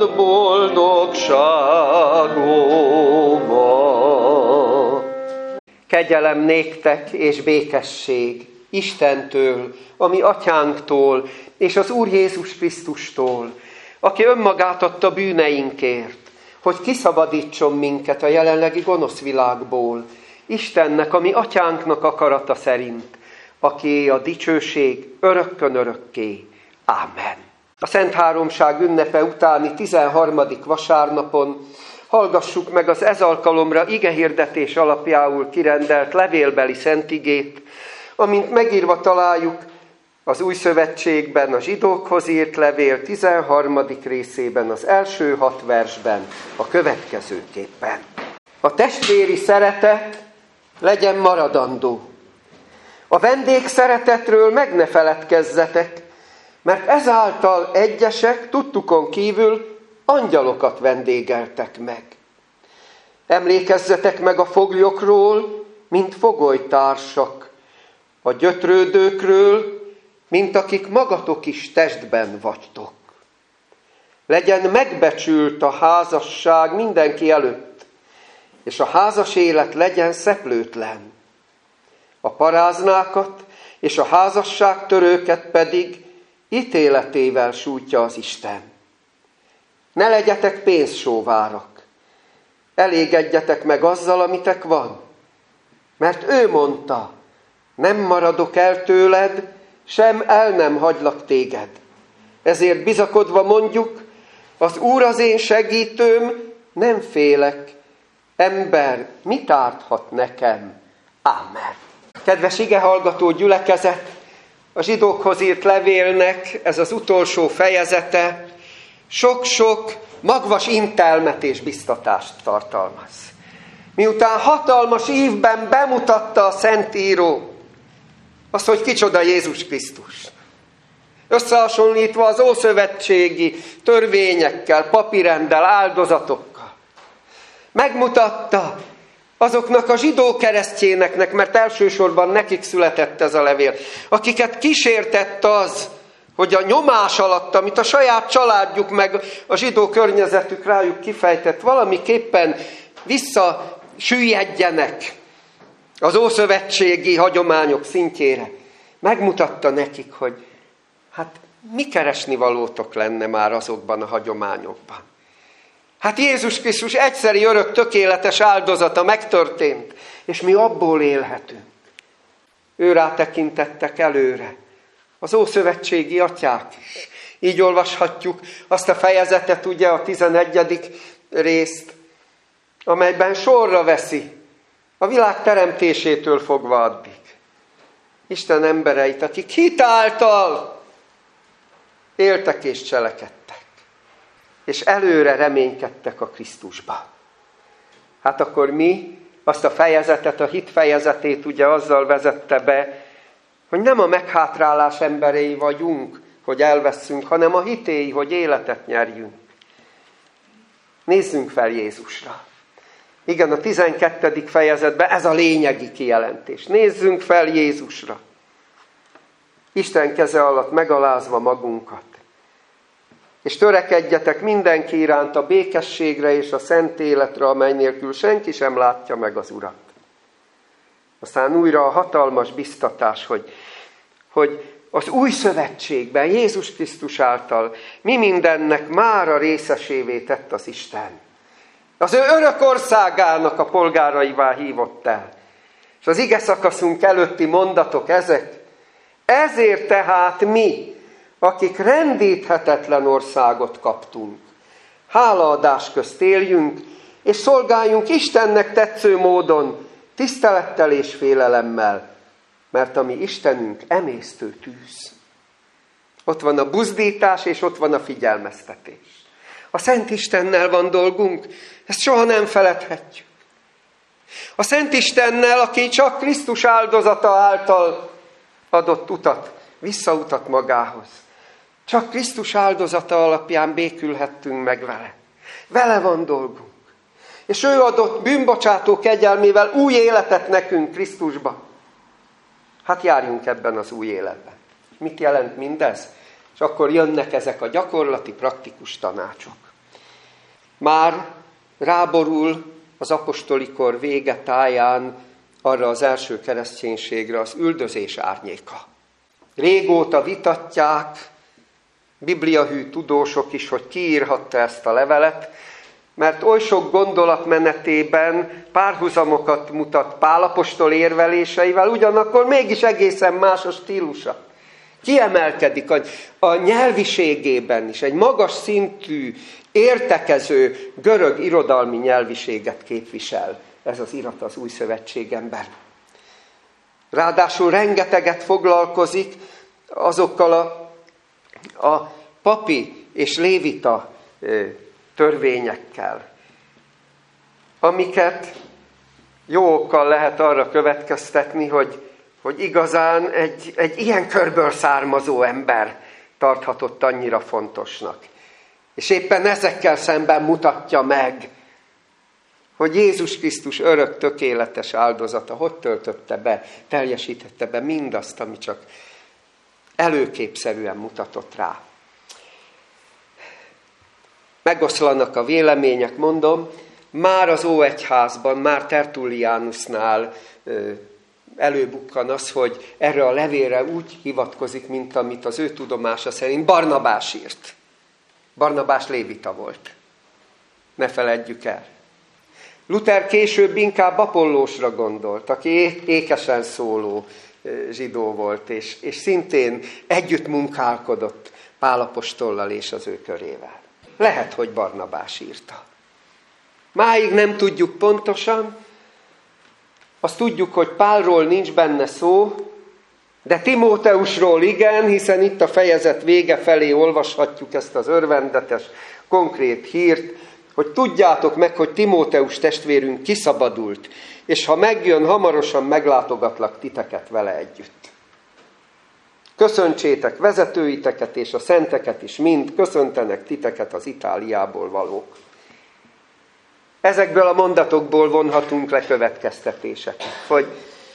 ad boldogságomat. Kegyelem néktek és békesség Istentől, a mi atyánktól, és az Úr Jézus Krisztustól, aki önmagát adta bűneinkért, hogy kiszabadítson minket a jelenlegi gonosz világból, Istennek, a mi atyánknak akarata szerint, aki a dicsőség örökkön örökké. Ámen. A Szent Háromság ünnepe utáni 13. vasárnapon hallgassuk meg az ez alkalomra igehirdetés alapjául kirendelt levélbeli szentigét, amint megírva találjuk az Új Szövetségben, a zsidókhoz írt levél 13. részében, az első 6 versben, a következőképpen. A testvéri szeretet legyen maradandó. A vendégszeretetről meg ne feledkezzetek, mert ezáltal egyesek tudtukon kívül angyalokat vendégeltek meg. Emlékezzetek meg a foglyokról, mint fogolytársak, a gyötrődőkről, mint akik magatok is testben vagytok. Legyen megbecsült a házasság mindenki előtt, és a házas élet legyen szeplőtlen. A paráznákat és a házasságtörőket pedig ítéletével sújtja az Isten. Ne legyetek pénzsóvárak, elégedjetek meg azzal, amitek van, mert ő mondta, nem maradok el tőled, sem el nem hagylak téged. Ezért bizakodva mondjuk, az Úr az én segítőm, nem félek. Ember, mit árthat nekem? Ámen. Kedves igehallgató gyülekezet, a zsidókhoz írt levélnek ez az utolsó fejezete sok-sok magvas intelmet és biztatást tartalmaz. Miután hatalmas ívben bemutatta a Szentíró azt, hogy kicsoda Jézus Krisztus, összehasonlítva az ószövetségi törvényekkel, papírenddel, áldozatokkal, megmutatta azoknak a zsidó keresztjéneknek, mert elsősorban nekik született ez a levél, akiket kísértett az, hogy a nyomás alatt, amit a saját családjuk meg a zsidó környezetük rájuk kifejtett, valamiképpen visszasüllyedjenek az ószövetségi hagyományok szintjére. Megmutatta nekik, hogy hát mi keresnivalótok lenne már azokban a hagyományokban. Hát Jézus Krisztus egyszeri örök tökéletes áldozata megtörtént, és mi abból élhetünk. Őrá tekintettek előre, az ószövetségi atyák is. Így olvashatjuk azt a fejezetet, ugye a 11. részt, amelyben sorra veszi a világ teremtésétől fogva addig Isten embereit, akik hitáltal éltek és cselekedtek, és előre reménykedtek a Krisztusban. Hát akkor mi azt a fejezetet, a hit fejezetét ugye azzal vezette be, hogy nem a meghátrálás emberei vagyunk, hogy elveszünk, hanem a hitéi, hogy életet nyerjünk. Nézzünk fel Jézusra. Igen, a 12. fejezetben ez a lényegi kijelentés. Nézzünk fel Jézusra. Isten keze alatt megalázva magunkat. És törekedjetek mindenki iránt a békességre és a szent életre, amely nélkül senki sem látja meg az Urat. Aztán újra a hatalmas biztatás, hogy az új szövetségben Jézus Krisztus által mi mindennek mára részesévé tett az Isten. Az ő örök országának a polgáraivá hívott el. És az ige szakaszunk előtti mondatok ezek. Ezért tehát mi, akik rendíthetetlen országot kaptunk, hálaadás közt éljünk, és szolgáljunk Istennek tetsző módon, tisztelettel és félelemmel, mert a mi Istenünk emésztő tűz. Ott van a buzdítás, és ott van a figyelmeztetés. A Szent Istennel van dolgunk, ezt soha nem feledhetjük. A Szent Istennel, aki csak Krisztus áldozata által adott utat, visszautat magához. Csak Krisztus áldozata alapján békülhettünk meg vele. Vele van dolgunk. És ő adott bűnbocsátó kegyelmével új életet nekünk Krisztusba. Hát járjunk ebben az új életben. Mit jelent mindez? És akkor jönnek ezek a gyakorlati, praktikus tanácsok. Már ráborul az apostoli kor vége táján arra az első kereszténységre az üldözés árnyéka. Régóta vitatják, bibliahű tudósok is, hogy ki írhatta ezt a levelet, mert oly sok gondolatmenetében párhuzamokat mutat Pál apostol érveléseivel, ugyanakkor mégis egészen más a stílusa. Kiemelkedik a nyelviségében is, egy magas szintű, értekező görög irodalmi nyelviséget képvisel ez az irat az Új Szövetségemben. Ráadásul rengeteget foglalkozik azokkal a papi és lévita törvényekkel, amiket jó okkal lehet arra következtetni, hogy igazán egy ilyen körből származó ember tarthatott annyira fontosnak. És éppen ezekkel szemben mutatja meg, hogy Jézus Krisztus örök, tökéletes áldozata hogy töltötte be, teljesítette be mindazt, ami csak előképszerűen mutatott rá. Megoszlanak a vélemények, mondom, már az Óegyházban, már Tertullianusnál előbukkan az, hogy erre a levélre úgy hivatkozik, mint amit az ő tudomása szerint Barnabás írt. Barnabás lévita volt. Ne feledjük el. Luther később inkább Apollósra gondolt, aki ékesen szóló zsidó volt, és szintén együtt munkálkodott Pál apostollal és az ő körével. Lehet, hogy Barnabás írta. Máig nem tudjuk pontosan, azt tudjuk, hogy Pálról nincs benne szó, de Timóteusról igen, hiszen itt a fejezet vége felé olvashatjuk ezt az örvendetes, konkrét hírt, hogy tudjátok meg, hogy Timóteus testvérünk kiszabadult, és ha megjön, hamarosan meglátogatlak titeket vele együtt. Köszöntsétek vezetőiteket és a szenteket is mind, köszöntenek titeket az Itáliából valók. Ezekből a mondatokból vonhatunk le következtetéseket, hogy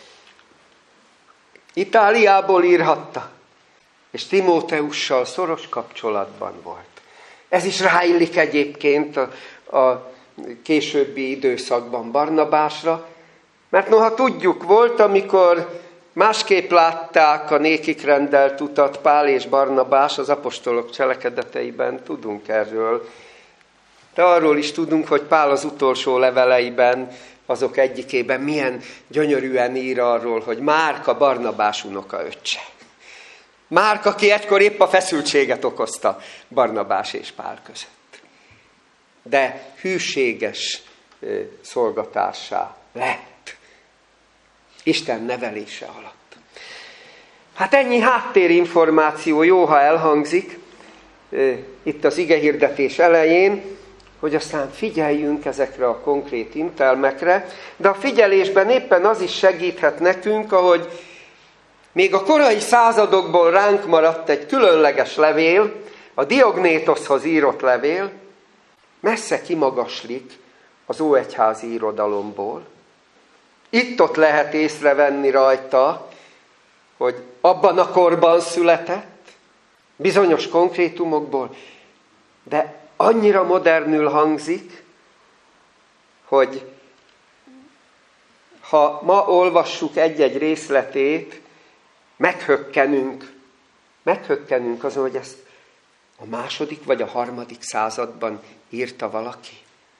Itáliából írhatta, és Timóteussal szoros kapcsolatban volt. Ez is ráillik egyébként a későbbi időszakban Barnabásra, mert noha tudjuk, volt, amikor másképp látták a nékik rendelt utat Pál és Barnabás az apostolok cselekedeteiben, tudunk erről. De arról is tudunk, hogy Pál az utolsó leveleiben, azok egyikében milyen gyönyörűen ír arról, hogy Márka Barnabás unokaöccse. Márka, aki egykor épp a feszültséget okozta Barnabás és Pál között. De hűséges szolgatássá lett Isten nevelése alatt. Hát ennyi háttérinformáció jó, ha elhangzik itt az igehirdetés elején, hogy aztán figyeljünk ezekre a konkrét intelmekre, de a figyelésben éppen az is segíthet nekünk, ahogy még a korai századokból ránk maradt egy különleges levél, a Diognétoszhoz írott levél, messze kimagaslik az óegyházi irodalomból. Itt-ott lehet észrevenni rajta, hogy abban a korban született, bizonyos konkrétumokból, de annyira modernül hangzik, hogy ha ma olvassuk egy-egy részletét, meghökkenünk azon, hogy ezt a második vagy a harmadik században írta valaki.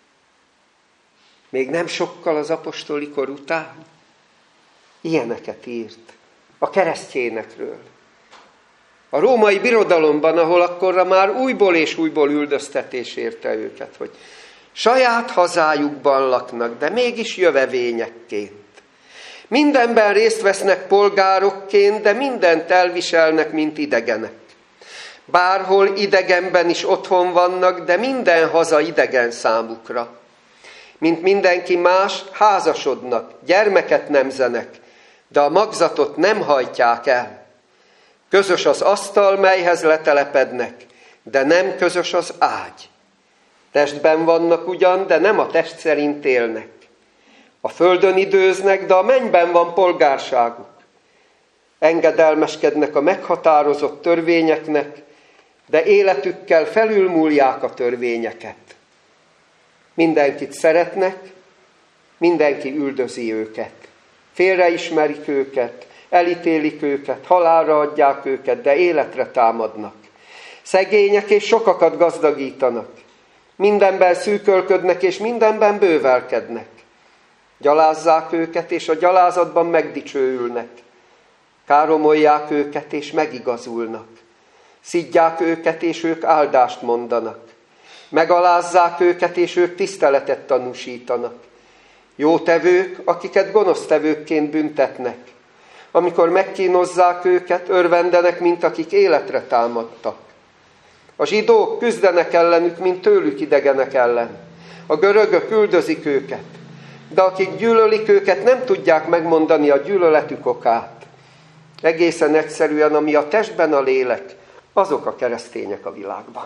Még nem sokkal az apostoli kor után ilyeneket írt a keresztjénekről. A római birodalomban, ahol akkorra már újból és újból üldöztetés érte őket, hogy saját hazájukban laknak, de mégis jövevényekként. Mindenben részt vesznek polgárokként, de mindent elviselnek, mint idegenek. Bárhol idegenben is otthon vannak, de minden haza idegen számukra. Mint mindenki más, házasodnak, gyermeket nemzenek, de a magzatot nem hajtják el. Közös az asztal, melyhez letelepednek, de nem közös az ágy. Testben vannak ugyan, de nem a test szerint élnek. A földön időznek, de a mennyben van polgárságuk. Engedelmeskednek a meghatározott törvényeknek, de életükkel felülmúlják a törvényeket. Mindenkit szeretnek, mindenki üldözi őket. Félreismerik őket, elítélik őket, halálra adják őket, de életre támadnak. Szegények és sokakat gazdagítanak. Mindenben szűkölködnek és mindenben bővelkednek. Gyalázzák őket, és a gyalázatban megdicsőülnek. Káromolják őket, és megigazulnak. Szidják őket, és ők áldást mondanak. Megalázzák őket, és ők tiszteletet tanúsítanak. Jótevők, akiket gonosztevőkként büntetnek. Amikor megkínozzák őket, örvendenek, mint akik életre támadtak. A zsidók küzdenek ellenük, mint tőlük idegenek ellen. A görögök üldözik őket, de akik gyűlölik őket, nem tudják megmondani a gyűlöletük okát. Egészen egyszerűen, ami a testben a lélek, azok a keresztények a világban.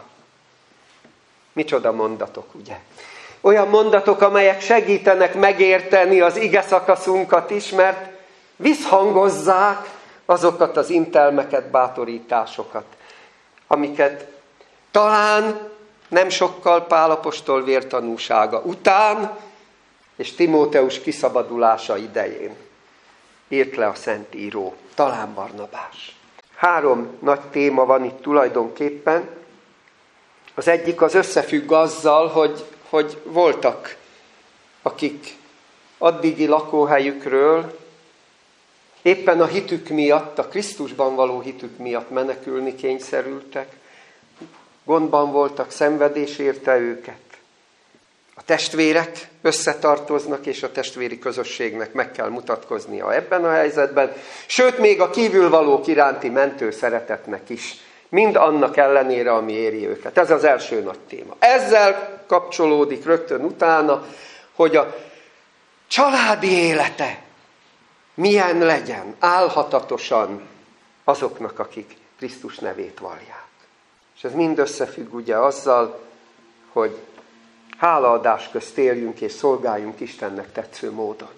Micsoda mondatok, ugye? Olyan mondatok, amelyek segítenek megérteni az ige szakaszunkat is, mert visszhangozzák azokat az intelmeket, bátorításokat, amiket talán nem sokkal Pál apostol vértanúsága után és Timóteus kiszabadulása idején írt le a Szentíró, talán Barnabás. 3 nagy téma van itt tulajdonképpen. Az egyik az összefügg azzal, hogy voltak, akik addigi lakóhelyükről éppen a hitük miatt, a Krisztusban való hitük miatt menekülni kényszerültek. Gondban voltak, szenvedés érte őket. A testvérek összetartoznak, és a testvéri közösségnek meg kell mutatkoznia ebben a helyzetben, sőt, még a kívülvalók iránti mentő szeretetnek is, mind annak ellenére, ami éri őket. Ez az első nagy téma. Ezzel kapcsolódik rögtön utána, hogy a családi élete milyen legyen, álhatatosan azoknak, akik Krisztus nevét vallják. És ez mind összefügg ugye azzal, hogy hálaadás közt éljünk és szolgáljunk Istennek tetsző módon.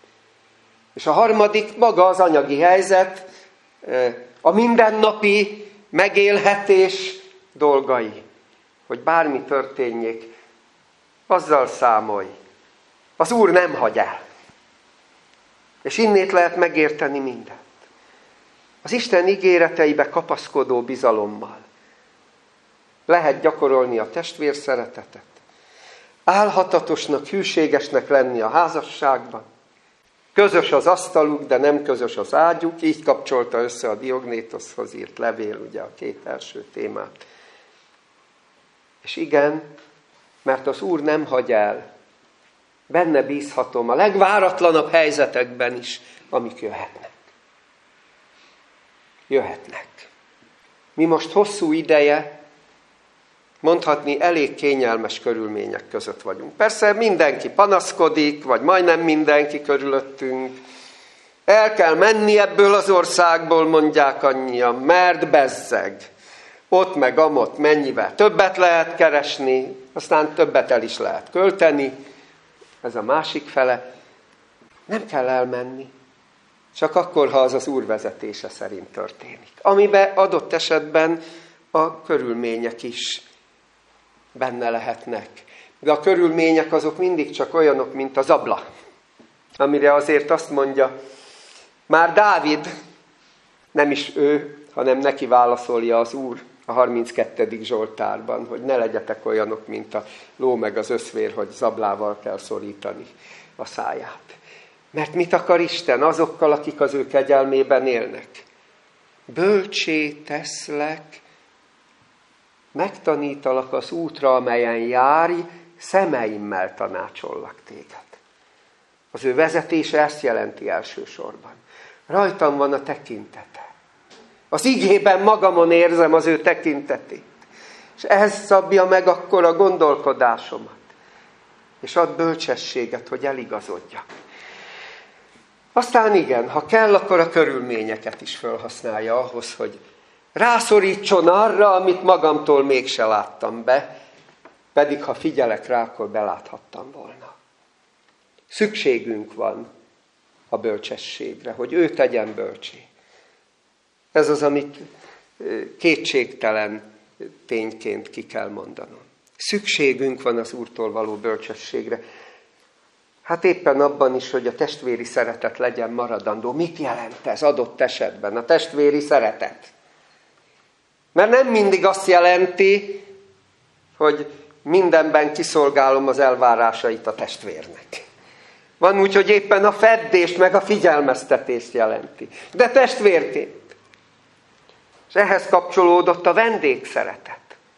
És a harmadik maga az anyagi helyzet, a mindennapi megélhetés dolgai, hogy bármi történjék, azzal számolj. Az Úr nem hagy el. És innét lehet megérteni mindent. Az Isten ígéreteibe kapaszkodó bizalommal lehet gyakorolni a testvérszeretetet, álhatatosnak, hűségesnek lenni a házasságban, közös az asztaluk, de nem közös az ágyuk, így kapcsolta össze a Diognétoszhoz írt levél, ugye a 2 első témát. És igen, mert az Úr nem hagy el, benne bízhatom a legváratlanabb helyzetekben is, amik jöhetnek. Jöhetnek. Mi most hosszú ideje, mondhatni elég kényelmes körülmények között vagyunk. Persze mindenki panaszkodik, vagy majdnem mindenki körülöttünk. El kell menni ebből az országból, mondják annyian, mert bezzeg. Ott meg amott mennyivel többet lehet keresni, aztán többet el is lehet költeni. Ez a másik fele. Nem kell elmenni. Csak akkor, ha az az Úr vezetése szerint történik. Amiben adott esetben a körülmények is benne lehetnek. De a körülmények azok mindig csak olyanok, mint az abla. Amire azért azt mondja, már Dávid, nem is ő, hanem neki válaszolja az Úr a 32. Zsoltárban, hogy ne legyetek olyanok, mint a ló meg az öszvér, hogy zablával kell szorítani a száját. Mert mit akar Isten azokkal, akik az ő kegyelmében élnek? Bölcsé teszlek, megtanítalak az útra, amelyen járj, szemeimmel tanácsollak téged. Az ő vezetése ezt jelenti elsősorban. Rajtam van a tekintete. Az igében magamon érzem az ő tekintetét. És ez szabja meg akkor a gondolkodásomat. És ad bölcsességet, hogy eligazodjak. Aztán igen, ha kell, akkor a körülményeket is felhasználja ahhoz, hogy rászorítson arra, amit magamtól mégse láttam be, pedig ha figyelek rá, akkor beláthattam volna. Szükségünk van a bölcsességre, hogy ő tegyen bölcsé. Ez az, amit kétségtelen tényként ki kell mondanom. Szükségünk van az Úrtól való bölcsességre. Hát éppen abban is, hogy a testvéri szeretet legyen maradandó. Mit jelent ez adott esetben, a testvéri szeretet? Mert nem mindig azt jelenti, hogy mindenben kiszolgálom az elvárásait a testvérnek. Van úgy, hogy éppen a feddést meg a figyelmeztetést jelenti. De testvérként. És ehhez kapcsolódott a vendégszeretet.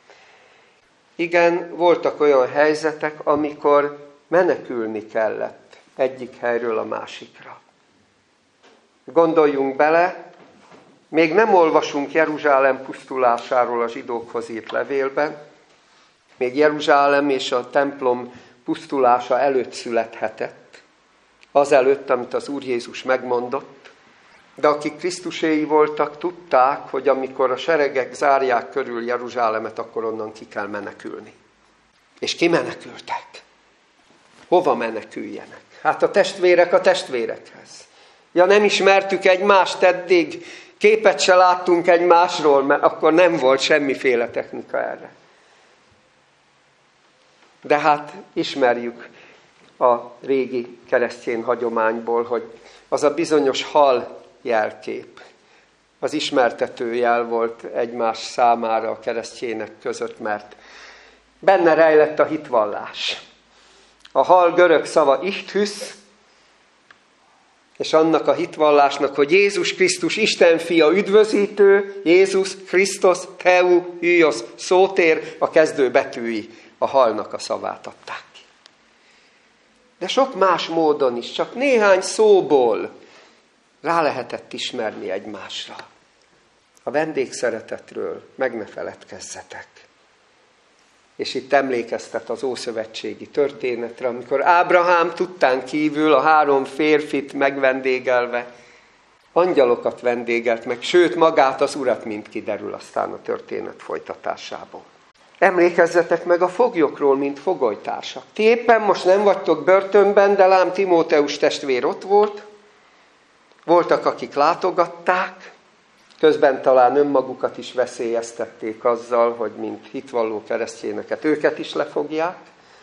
Igen, voltak olyan helyzetek, amikor menekülni kellett egyik helyről a másikra. Gondoljunk bele, még nem olvasunk Jeruzsálem pusztulásáról a zsidókhoz írt levélben, még Jeruzsálem és a templom pusztulása előtt születhetett, azelőtt, amit az Úr Jézus megmondott, de akik Krisztuséi voltak, tudták, hogy amikor a seregek zárják körül Jeruzsálemet, akkor onnan ki kell menekülni. És kimenekültek. Hova meneküljenek? Hát a testvérek a testvérekhez. Ja, nem ismertük egymást eddig, képet se láttunk egymásról, mert akkor nem volt semmiféle technika erre. De hát ismerjük a régi keresztény hagyományból, hogy az a bizonyos hal jelkép, az ismertető jel volt egymás számára a keresztjének között, mert benne rejlett a hitvallás. A hal görög szava isthüsz, és annak a hitvallásnak, hogy Jézus Krisztus Isten fia üdvözítő, Jézus Krisztus Theu Hűjosz szótér, a kezdő betűi a halnak a szavát adták ki. De sok más módon is, csak néhány szóból rá lehetett ismerni egymásra. A vendégszeretetről meg ne feledkezzetek. És itt emlékeztet az ószövetségi történetre, amikor Ábrahám tudtán kívül a 3 férfit megvendégelve, angyalokat vendégelt meg, sőt magát az Urat, mint kiderül aztán a történet folytatásából. Emlékezzetek meg a foglyokról, mint fogolytársak. Ti éppen most nem vagytok börtönben, de lám Timóteus testvér ott volt. Voltak, akik látogatták, közben talán önmagukat is veszélyeztették azzal, hogy mint hitvalló keresztényeket őket is lefogják.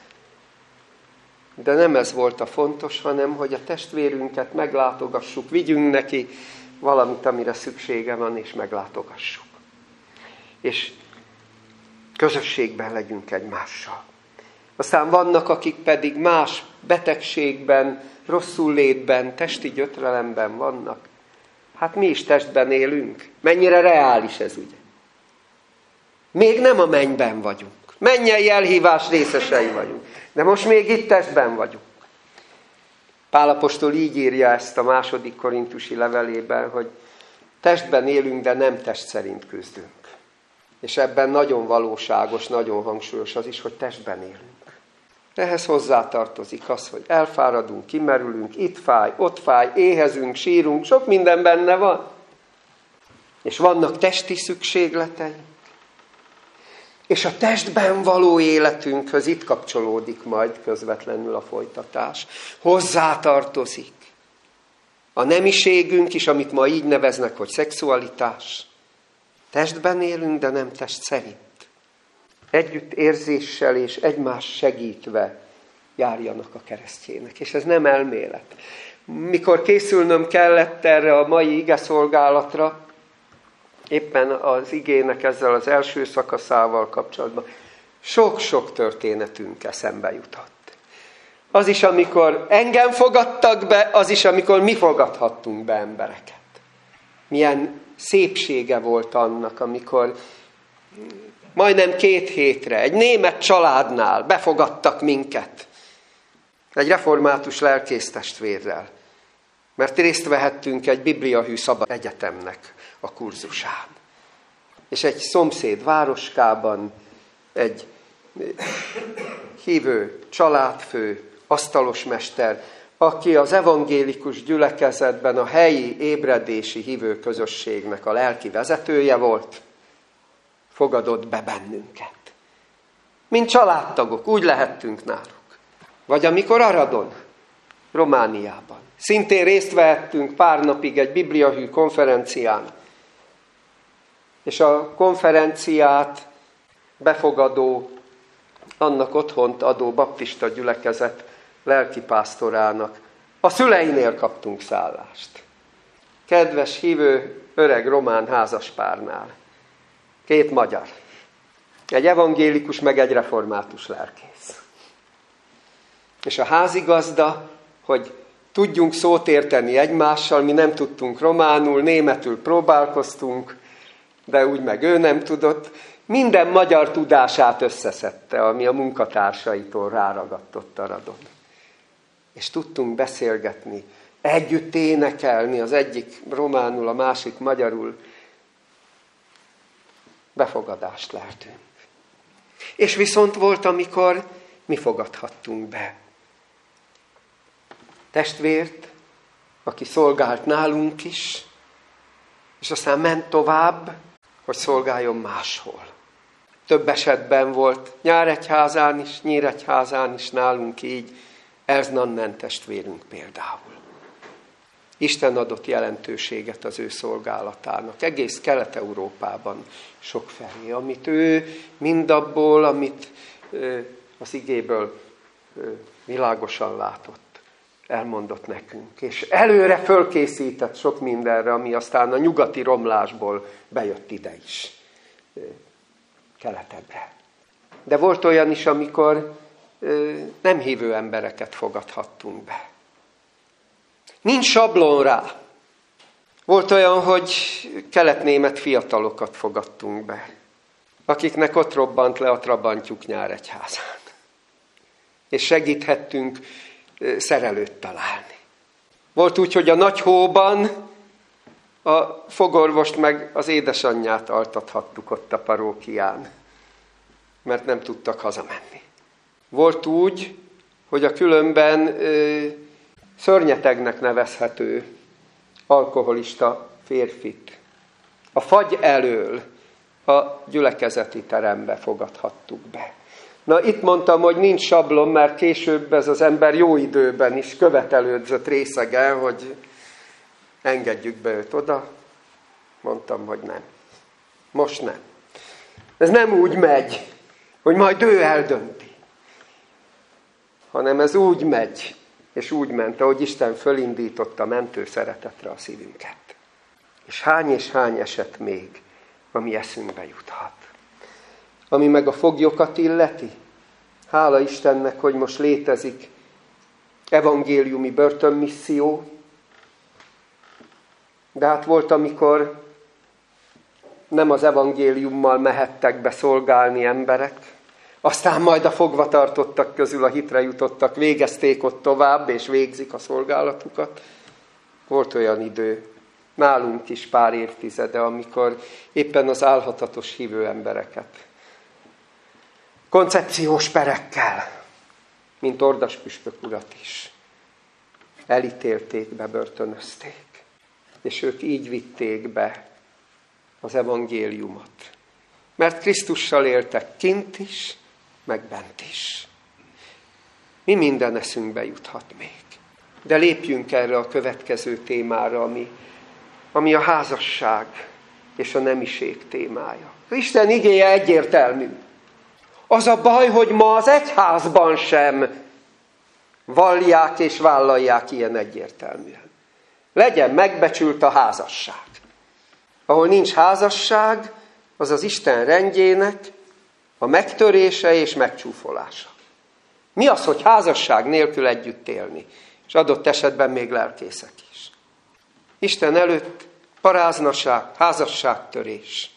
De nem ez volt a fontos, hanem hogy a testvérünket meglátogassuk, vigyünk neki valamit, amire szüksége van, és meglátogassuk. És közösségben legyünk egymással. Aztán vannak, akik pedig más betegségben, rosszul létben, testi gyötrelemben vannak. Hát mi is testben élünk. Mennyire reális ez, ugye? Még nem a mennyben vagyunk. Mennyei elhívás részesei vagyunk. De most még itt testben vagyunk. Pál apostol így írja ezt a 2. korintusi levelében, hogy testben élünk, de nem test szerint küzdünk. És ebben nagyon valóságos, nagyon hangsúlyos az is, hogy testben élünk. Ehhez hozzátartozik az, hogy elfáradunk, kimerülünk, itt fáj, ott fáj, éhezünk, sírunk, sok minden benne van. És vannak testi szükségleteink. És a testben való életünkhöz itt kapcsolódik majd közvetlenül a folytatás. Hozzátartozik a nemiségünk is, amit ma így neveznek, hogy szexualitás. Testben élünk, de nem test szerint. Együtt érzéssel és egymást segítve járjanak a keresztjének. És ez nem elmélet. Mikor készülnöm kellett erre a mai igeszolgálatra, éppen az igének ezzel az első szakaszával kapcsolatban sok-sok történetünk eszembe jutott. Az is, amikor engem fogadtak be, az is, amikor mi fogadhattunk be embereket. Milyen szépsége volt annak, amikor majdnem 2 hétre egy német családnál befogadtak minket. Egy református lelkésztestvérrel. Mert részt vehettünk egy bibliahű szabad egyetemnek a kurzusán. És egy szomszéd városkában egy hívő családfő, asztalosmester, aki az evangélikus gyülekezetben a helyi ébredési hívő közösségnek a lelki vezetője volt, fogadott be bennünket. Mint családtagok, úgy lehettünk náluk. Vagy amikor Aradon, Romániában. Szintén részt vehettünk pár napig egy bibliahű konferencián. És a konferenciát befogadó annak otthont adó baptista gyülekezet lelkipásztorának. A szüleinél kaptunk szállást. Kedves hívő öreg román házaspárnál. 2 magyar. Egy evangélikus, meg egy református lelkész. És a házigazda, hogy tudjunk szót érteni egymással, mi nem tudtunk románul, németül próbálkoztunk, de úgy meg ő nem tudott. Minden magyar tudását összeszedte, ami a munkatársaitól ráragadt ott a radon. És tudtunk beszélgetni, együtt énekelni, az egyik románul, a másik magyarul. Befogadást leltünk. És viszont volt, amikor mi fogadhattunk be testvért, aki szolgált nálunk is, és aztán ment tovább, hogy szolgáljon máshol. Több esetben volt Nyíregyházán is, Nyíregyházán is nálunk így, Erznannen testvérünk például. Isten adott jelentőséget az ő szolgálatának, egész Kelet-Európában sokfelé, amit ő mindabból, amit az igéből világosan látott, elmondott nekünk. És előre fölkészített sok mindenre, ami aztán a nyugati romlásból bejött ide is, keletebbre. De volt olyan is, amikor nem hívő embereket fogadhattunk be. Nincs sablon rá. Volt olyan, hogy keletnémet fiatalokat fogadtunk be, akiknek ott robbant le a trabantjuk Nyíregyházán. És segíthettünk szerelőt találni. Volt úgy, hogy a nagy hóban a fogorvost meg az édesanyját altathattuk ott a parókián, mert nem tudtak hazamenni. Volt úgy, hogy a különben szörnyetegnek nevezhető alkoholista férfit a fagy elől a gyülekezeti terembe fogadhattuk be. Na, itt mondtam, hogy nincs sablon, mert később ez az ember jó időben is követelődzött részegen, hogy engedjük be őt oda. Mondtam, hogy nem. Most nem. Ez nem úgy megy, hogy majd ő eldönti, hanem ez úgy megy, és úgy ment, ahogy Isten fölindította mentő szeretetre a szívünket. És hány eset még, ami eszünkbe juthat. Ami meg a foglyokat illeti, hála Istennek, hogy most létezik evangéliumi börtönmisszió, de hát volt, amikor nem az evangéliummal mehettek be szolgálni emberek, aztán majd a fogvatartottak közül a hitre jutottak, végezték ott tovább, és végzik a szolgálatukat. Volt olyan idő, nálunk is pár évtizede, amikor éppen az álhatatos hívő embereket koncepciós perekkel, mint Ordas püspök urat is, elítélték, bebörtönözték. És ők így vitték be az evangéliumot. Mert Krisztussal éltek kint is, meg bent is. Mi minden eszünkbe juthat még. De lépjünk erre a következő témára, ami a házasság és a nemiség témája. Isten igéje egyértelmű. Az a baj, hogy ma az egyházban sem vallják és vállalják ilyen egyértelműen. Legyen megbecsült a házasság. Ahol nincs házasság, az az Isten rendjének a megtörése és megcsúfolása. Mi az, hogy házasság nélkül együtt élni? És adott esetben még lelkészek is. Isten előtt paráznaság, házasságtörés.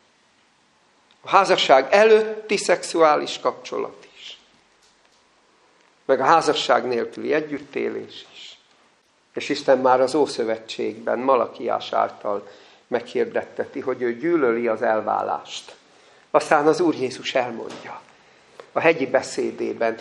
A házasság előtti szexuális kapcsolat is. Meg a házasság nélküli együttélés is. És Isten már az Ószövetségben, Malakiás által meghirdetteti, hogy ő gyűlöli az elválást. Aztán az Úr Jézus elmondja a hegyi beszédében.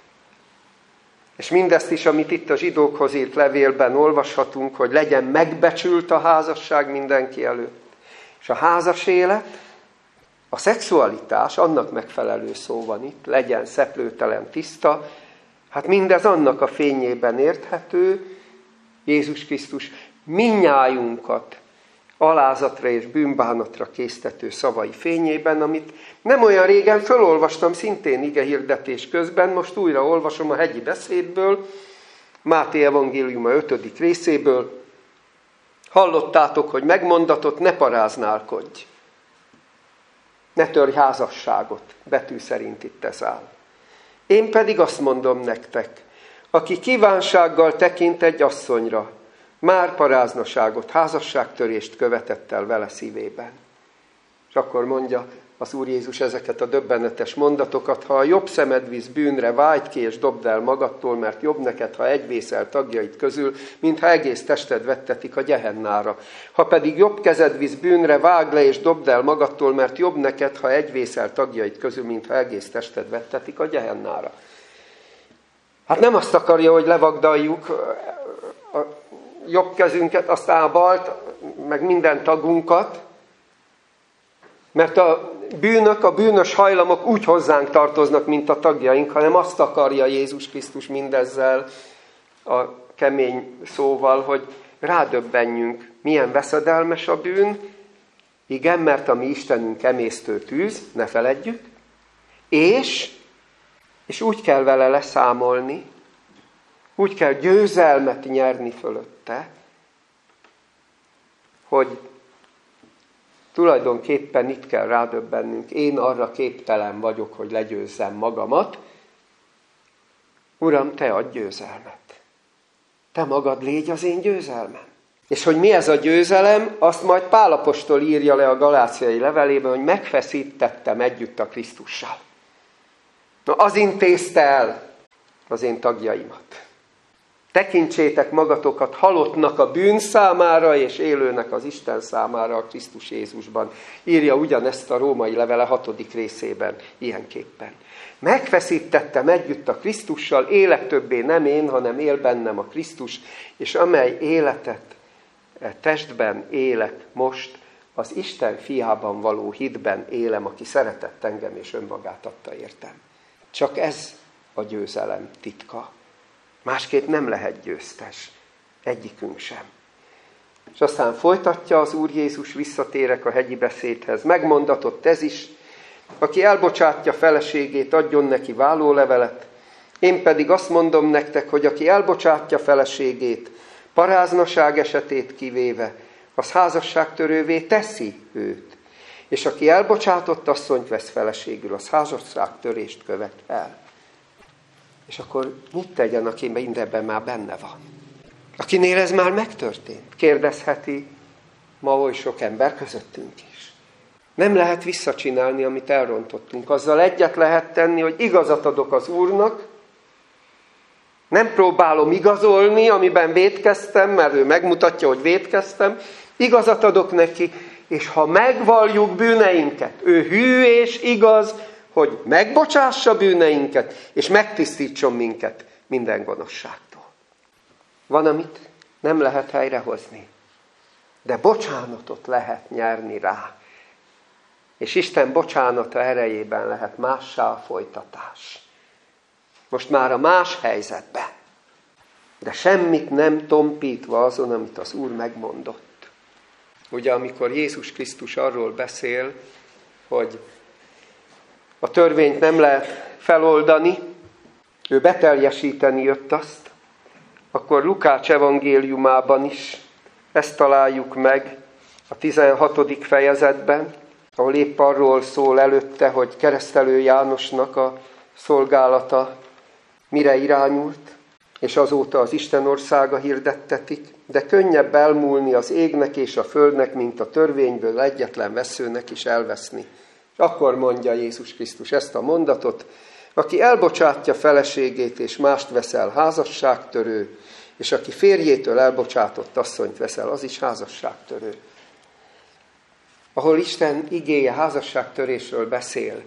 És mindezt is, amit itt a zsidókhoz írt levélben olvashatunk, hogy legyen megbecsült a házasság mindenki előtt. És a házas élet, a szexualitás, annak megfelelő szó van itt, legyen szeplőtelen, tiszta. Hát mindez annak a fényében érthető, Jézus Krisztus mindnyájunkat alázatra és bűnbánatra késztető szavai fényében, amit nem olyan régen fölolvastam szintén igehirdetés közben, most újra olvasom a hegyi beszédből, Máté evangéliuma 5. részéből. Hallottátok, hogy megmondatott, ne paráználkodj, ne törj házasságot, betű szerint itt ez áll. Én pedig azt mondom nektek, aki kívánsággal tekint egy asszonyra, már paráznaságot, házasságtörést követett el vele szívében. És akkor mondja az Úr Jézus ezeket a döbbenetes mondatokat: ha a jobb szemed visz bűnre, vágd ki és dobd el magadtól, mert jobb neked, ha egy vészel tagjaid közül, mintha egész tested vettetik a Gehennára. Ha pedig jobb kezed visz bűnre, vágd le és dobd el magadtól, mert jobb neked, ha egy vészel tagjaid közül, mintha egész tested vettetik a Gehennára. Hát nem azt akarja, hogy levagdaljuk a jobb kezünket, aztán a balt, meg minden tagunkat, mert a bűnök, a bűnös hajlamok úgy hozzánk tartoznak, mint a tagjaink, hanem azt akarja Jézus Krisztus mindezzel a kemény szóval, hogy rádöbbenjünk, milyen veszedelmes a bűn. Igen, mert a mi Istenünk emésztő tűz, ne feledjük, és úgy kell vele leszámolni, úgy kell győzelmet nyerni fölötte, hogy tulajdonképpen itt kell rádöbbennünk. Én arra képtelen vagyok, hogy legyőzzem magamat. Uram, te adj győzelmet. Te magad légy az én győzelmem. És hogy mi ez a győzelem, azt majd Pál apostol írja le a Galáciai levelében, hogy megfeszítettem együtt a Krisztussal. Na, az intézte el az én tagjaimat. Tekintsétek magatokat halottnak a bűn számára, és élőnek az Isten számára a Krisztus Jézusban. Írja ugyanezt a római levele 6. részében, ilyenképpen. Megfeszítettem együtt a Krisztussal, élek többé nem én, hanem él bennem a Krisztus, és amely életet testben élek most, az Isten fiában való hitben élem, aki szeretett engem és önmagát adta értem. Csak ez a győzelem titka. Másképp nem lehet győztes. Egyikünk sem. És aztán folytatja az Úr Jézus, visszatérek a hegyi beszédhez. Megmondatott ez is, aki elbocsátja feleségét, adjon neki vállólevelet. Én pedig azt mondom nektek, hogy aki elbocsátja feleségét, paráznaság esetét kivéve, az házasságtörővé teszi őt. És aki elbocsátott asszonyt vesz feleségül, az házasságtörést követ el. És akkor mit tegyen, aki mindenben már benne van? Akinél ez már megtörtént? Kérdezheti ma oly sok ember közöttünk is. Nem lehet visszacsinálni, amit elrontottunk. Azzal egyet lehet tenni, hogy igazat adok az Úrnak, nem próbálom igazolni, amiben vétkeztem, mert ő megmutatja, hogy vétkeztem, igazat adok neki, és ha megvalljuk bűneinket, ő hű és igaz, hogy megbocsássa bűneinket, és megtisztítson minket minden gonoszságtól. Van, amit nem lehet helyrehozni, de bocsánatot lehet nyerni rá. És Isten bocsánata erejében lehet mássá a folytatás. Most már a más helyzetben, de semmit nem tompítva azon, amit az Úr megmondott. Ugye, amikor Jézus Krisztus arról beszél, hogy a törvényt nem lehet feloldani, ő beteljesíteni jött azt, akkor Lukács evangéliumában is ezt találjuk meg a 16. fejezetben, ahol épp arról szól előtte, hogy Keresztelő Jánosnak a szolgálata mire irányult, és azóta az Isten országa hirdettetik, de könnyebb elmúlni az égnek és a földnek, mint a törvényből egyetlen veszőnek is elveszni. Akkor mondja Jézus Krisztus ezt a mondatot, aki elbocsátja feleségét és mást veszel, házasságtörő, és aki férjétől elbocsátott asszonyt veszel, az is házasságtörő. Ahol Isten igéje házasságtörésről beszél,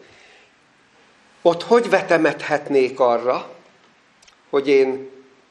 ott hogy vetemethetnék arra, hogy én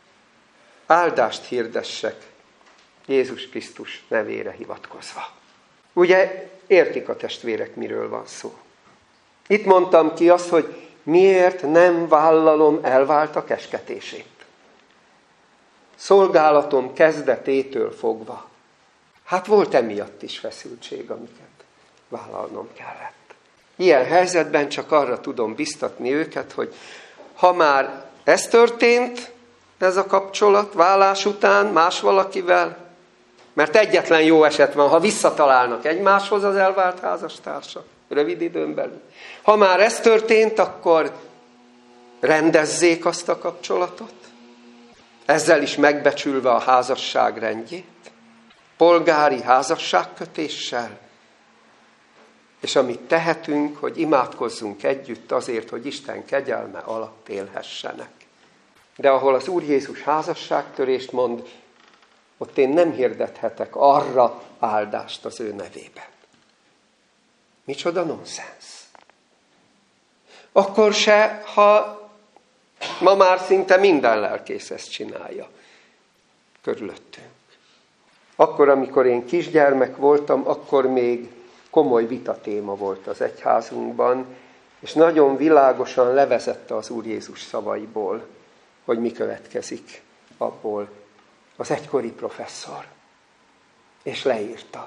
áldást hirdessek Jézus Krisztus nevére hivatkozva. Ugye értik a testvérek, miről van szó. Itt mondtam ki azt, hogy miért nem vállalom elvált a kesketését. Szolgálatom kezdetétől fogva. Hát volt emiatt is feszültség, amiket vállalnom kellett. Ilyen helyzetben csak arra tudom biztatni őket, hogy ha már ez történt, ez a kapcsolat válás után más valakivel, mert egyetlen jó eset van, ha visszatalálnak egymáshoz az elvált házastársak, rövid időn belül. Ha már ez történt, akkor rendezzék azt a kapcsolatot, ezzel is megbecsülve a házasság rendjét, polgári házasságkötéssel, és amit tehetünk, hogy imádkozzunk együtt azért, hogy Isten kegyelme alatt élhessenek. De ahol az Úr Jézus házasságtörést mond, ott én nem hirdethetek arra áldást az ő nevében. Micsoda nonsens. Akkor se, ha ma már szinte minden lelkész ezt csinálja körülöttünk. Akkor, amikor én kisgyermek voltam, akkor még komoly vitatéma volt az egyházunkban, és nagyon világosan levezette az Úr Jézus szavaiból, hogy mi következik abból az egykori professzor. És leírta.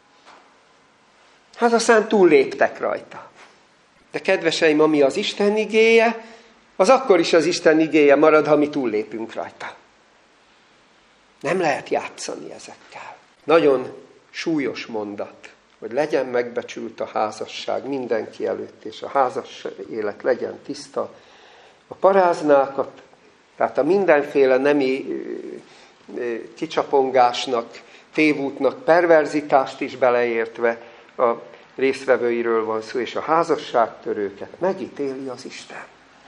Hát aztán túlléptek rajta. De kedveseim, ami az Isten igéje, az akkor is az Isten igéje marad, ha mi túllépünk rajta. Nem lehet játszani ezekkel. Nagyon súlyos mondat, hogy legyen megbecsült a házasság mindenki előtt, és a házas élet legyen tiszta. A paráznákat, tehát a mindenféle nemi kicsapongásnak, tévútnak, perverzitást is beleértve a résztvevőiről van szó, és a házasságtörőket megítéli az Isten.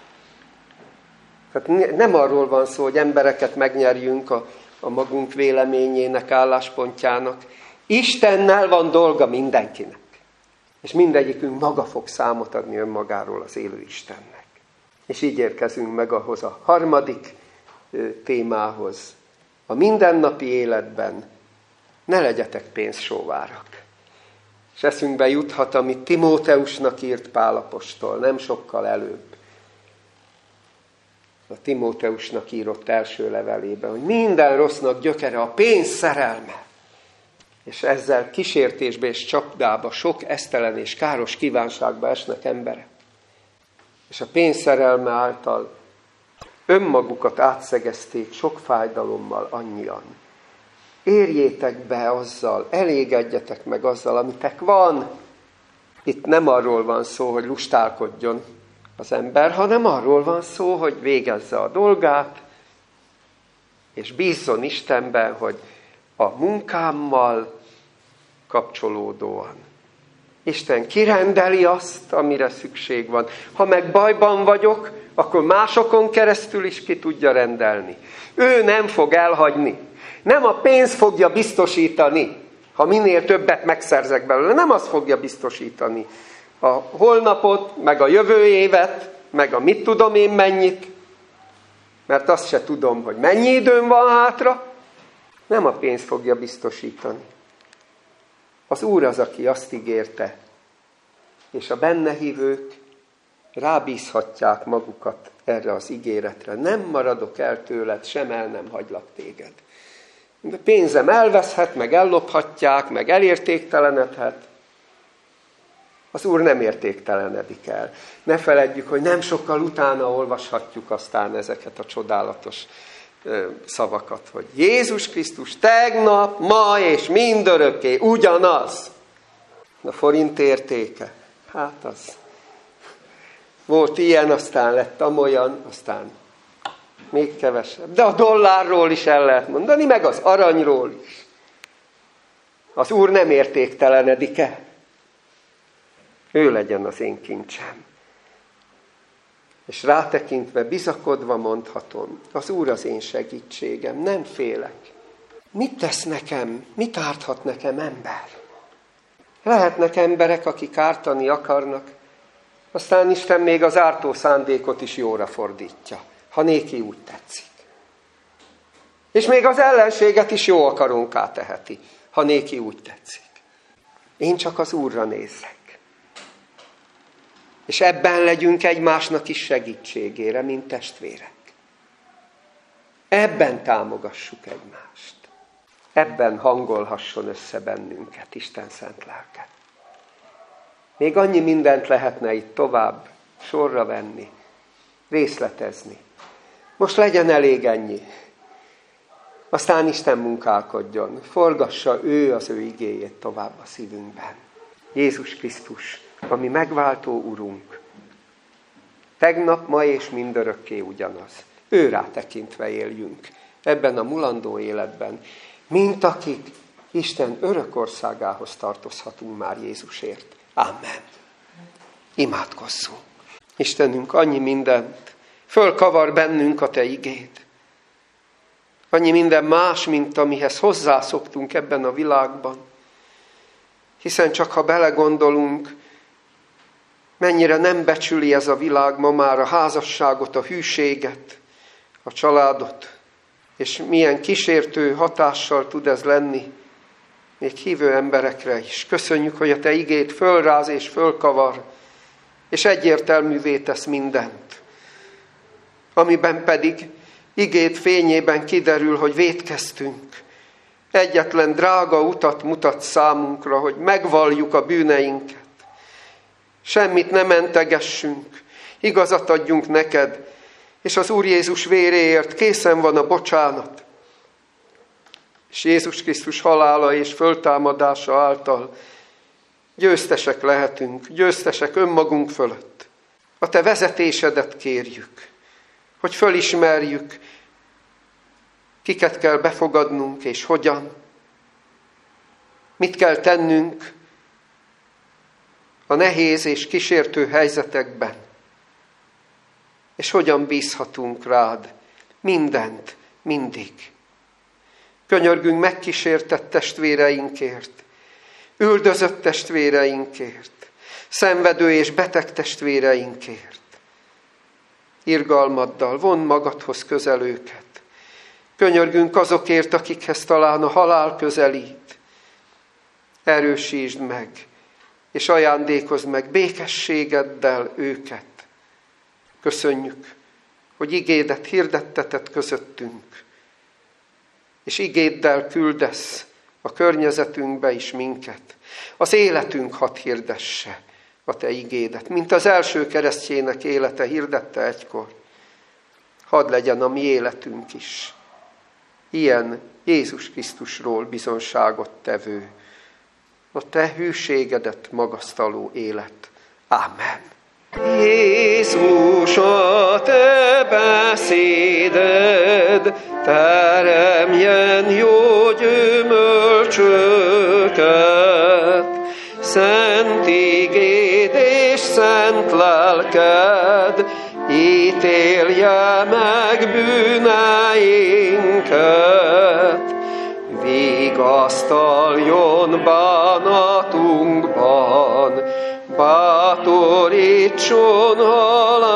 Tehát nem arról van szó, hogy embereket megnyerjünk a magunk véleményének, álláspontjának. Istennel van dolga mindenkinek. És mindegyikünk maga fog számot adni önmagáról az élő Istennek. És így érkezünk meg ahhoz a harmadik témához. A mindennapi életben ne legyetek pénzsóvárak. És eszünkbe juthat, amit Timóteusnak írt Pál apostol, nem sokkal előbb. A Timóteusnak írott első levelében, hogy minden rossznak gyökere a pénz szerelme. És ezzel kísértésbe és csapdába sok esztelen és káros kívánságba esnek emberek. És a pénz szerelme által önmagukat átszegezték sok fájdalommal annyian. Érjétek be azzal, elégedjetek meg azzal, amitek van. Itt nem arról van szó, hogy lustálkodjon az ember, hanem arról van szó, hogy végezze a dolgát, és bízzon Istenben, hogy a munkámmal kapcsolódóan Isten kirendeli azt, amire szükség van. Ha meg bajban vagyok, akkor másokon keresztül is ki tudja rendelni. Ő nem fog elhagyni. Nem a pénz fogja biztosítani, ha minél többet megszerzek belőle. Nem az fogja biztosítani a holnapot, meg a jövő évet, meg a mit tudom én mennyit, mert azt se tudom, hogy mennyi időm van hátra. Nem a pénz fogja biztosítani. Az Úr az, aki azt ígérte, és a benne hívők rábízhatják magukat erre az ígéretre. Nem maradok el tőled, sem el nem hagylak téged. De pénzem elveszhet, meg ellophatják, meg elértéktelenedhet. Az Úr nem értéktelenedik el. Ne feledjük, hogy nem sokkal utána olvashatjuk aztán ezeket a csodálatos szavakat, hogy Jézus Krisztus tegnap, ma és mindörökké ugyanaz. A forint értéke, hát az volt ilyen, aztán lett amolyan, aztán még kevesebb. De a dollárról is el lehet mondani, meg az aranyról is. Az Úr nem értéktelenedik el. Ő legyen az én kincsem. És rátekintve, bizakodva mondhatom, az Úr az én segítségem, nem félek. Mit tesz nekem, mit árthat nekem ember? Lehetnek emberek, akik ártani akarnak, aztán Isten még az ártó szándékot is jóra fordítja, ha néki úgy tetszik. És még az ellenséget is jó akarónká teheti, ha néki úgy tetszik. Én csak az Úrra nézzek. És ebben legyünk egymásnak is segítségére, mint testvérek. Ebben támogassuk egymást. ebben hangolhasson össze bennünket Isten szent lelke. Még annyi mindent lehetne itt tovább sorra venni, részletezni. Most legyen elég ennyi. Aztán Isten munkálkodjon, forgassa ő az ő igéjét tovább a szívünkben. Jézus Krisztus, a mi megváltó Urunk, tegnap, ma és mindörökké ugyanaz. Ő rá tekintve éljünk ebben a mulandó életben, mint akik Isten örök országához tartozhatunk már Jézusért. Amen. Imádkozzunk. Istenünk, annyi mindent fölkavar bennünk a Te igéd. Annyi minden más, mint amihez hozzászoktunk ebben a világban. Hiszen csak ha belegondolunk, mennyire nem becsüli ez a világ ma már a házasságot, a hűséget, a családot, és milyen kísértő hatással tud ez lenni még hívő emberekre is. Köszönjük, hogy a Te igéd fölráz és fölkavar, és egyértelművé tesz mindent. Amiben pedig igéd fényében kiderül, hogy vétkeztünk. Egyetlen drága utat mutat számunkra, hogy megvalljuk a bűneinket. Semmit nem mentegessünk, igazat adjunk neked, és az Úr Jézus véréért készen van a bocsánat. És Jézus Krisztus halála és föltámadása által győztesek lehetünk, győztesek önmagunk fölött. A Te vezetésedet kérjük, hogy fölismerjük, kiket kell befogadnunk és hogyan, mit kell tennünk a nehéz és kísértő helyzetekben, és hogyan bízhatunk rád mindent, mindig. Könyörgünk megkísértett testvéreinkért, üldözött testvéreinkért, szenvedő és beteg testvéreinkért. Irgalmaddal vonn magadhoz közel őket. Könyörgünk azokért, akikhez talán a halál közelít. Erősítsd meg, és ajándékozd meg békességeddel őket. Köszönjük, hogy igédet hirdetteted közöttünk, és igéddel küldesz a környezetünkbe is minket. Az életünk hadd hirdesse a Te igédet, mint az első keresztjének élete hirdette egykor. Hadd legyen a mi életünk is ilyen Jézus Krisztusról bizonságot tevő, a Te hűségedet magasztaló élet. Ámen. Jézus, a Te beszéded teremjen jó gyümölcsöket, szent igéd és szent lelked ítélje meg bűneinket, vigasztaljon bánatunkban, bátorítson halál.